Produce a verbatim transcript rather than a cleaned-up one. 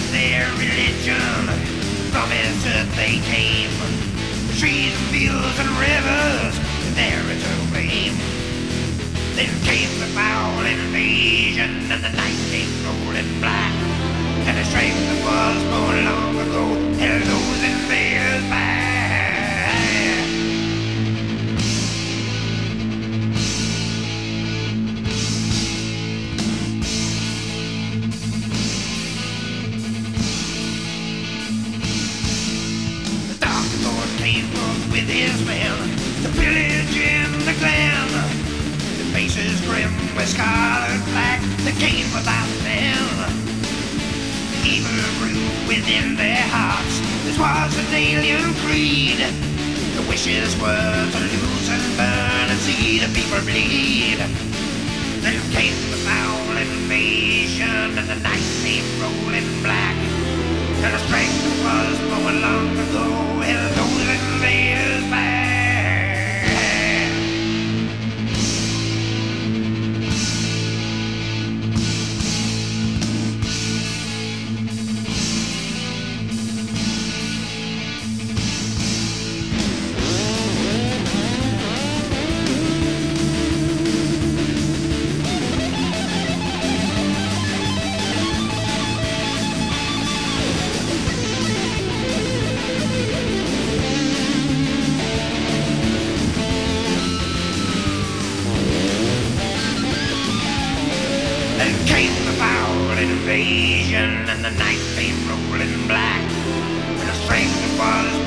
their religion. From his earth they came. Trees, fields, and rivers, their eternal fame. Then came the foul invasion, and the night came rolling black. And the strength that was born long ago held those invaders back. The Dark Lord came up with his men to pillage in the glen. The faces grim with scarlet black, they came without them. Evil grew within their hearts. This was an alien creed. The wishes were to loot and burn and see the people bleed. Then came the foul invasion, and the night came rolling black. And the strength that was born long ago held those invaders back. Then came the foul invasion, and the night came rolling black. And the strength was